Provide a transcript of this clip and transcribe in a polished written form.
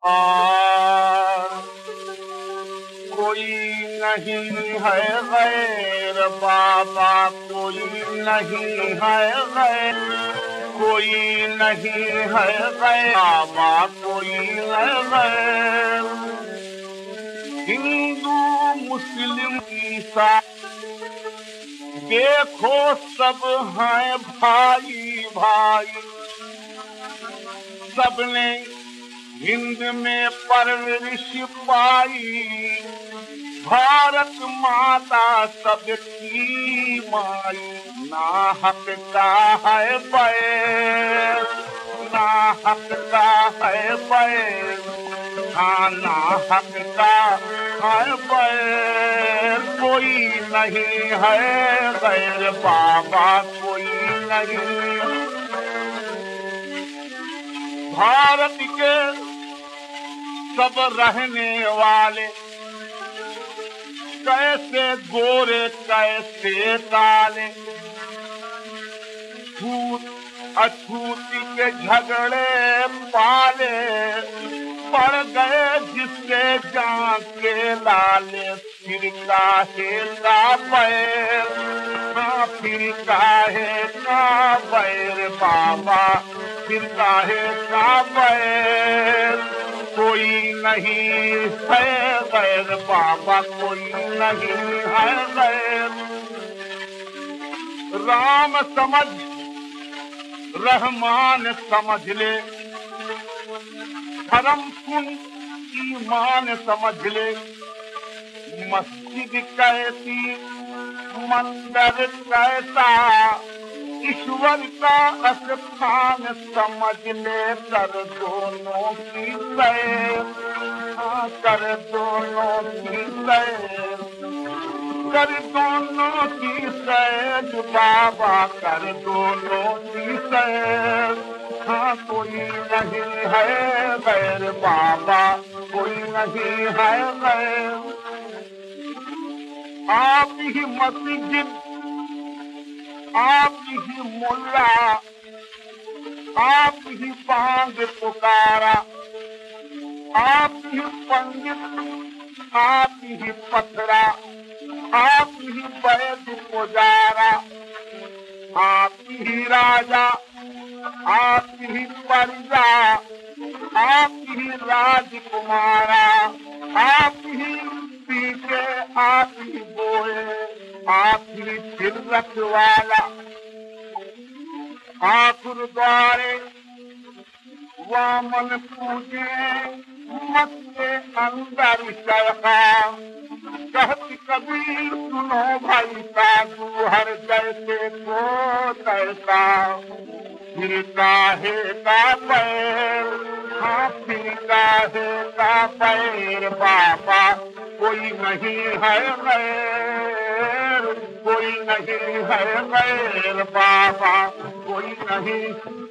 और कोई नहीं है गैर बाबा, कोई नहीं है गैर, कोई नहीं है गैर बाबा, कोई है गैर। हिंदू मुस्लिम ईसाई देखो सब हैं भाई भाई, सबने हिंद में परवरिश पाई, भारत माता सबकी माई। ना हक का है बैर, ना हक का है बैर, हाँ ना हक का है बैर। कोई नहीं है गैर बाबा, कोई नहीं। भारत के सब रहने वाले कैसे गोरे कैसे काले, छूत अछूती के झगड़े पाले, पड़ गए जिसके जान के लाले। फिर काहे का बैर, हाँ फिर काहे का बैर बाबा, फिर काहे का बैर। कोई नहीं है गैर बाबा, कोई नहीं है गैर। राम समझ रहमान समझ ले, धर्म सुन ईमान समझ ले। मस्जिद कैसी मंदिर कैसा, ईश्वर का स्थान समझ ले। कर दोनों की सैर, हाँ कर दोनों की सैर, कर दोनों की सैर बाबा, कर दोनों की सैर। हाँ कोई नहीं है गैर बाबा, कोई नहीं है गैर। आप ही मस्जिद, आप ही मुल्ला, आप ही बांग पुकारा, आप ही पंडित, आप ही पथरा, आप ही वैद्य पुजारा, आप ही राजा, आप ही प्रजा, आप ही राजकुमारा, आप ही पीछे, आप ही बोए, आप ही सिर रखवाला। आप गुरुद्वारे वामन पूजे, मत के अंदर चरखा। कहती कबीर सुनो भाई साधु, हर जैसे को तैसा। फिर काहे का पैर, हाँ फिर काहे का पैर बाबा, कोई नहीं है गैर, कोई नहीं है गैर बाबा, कोई नहीं।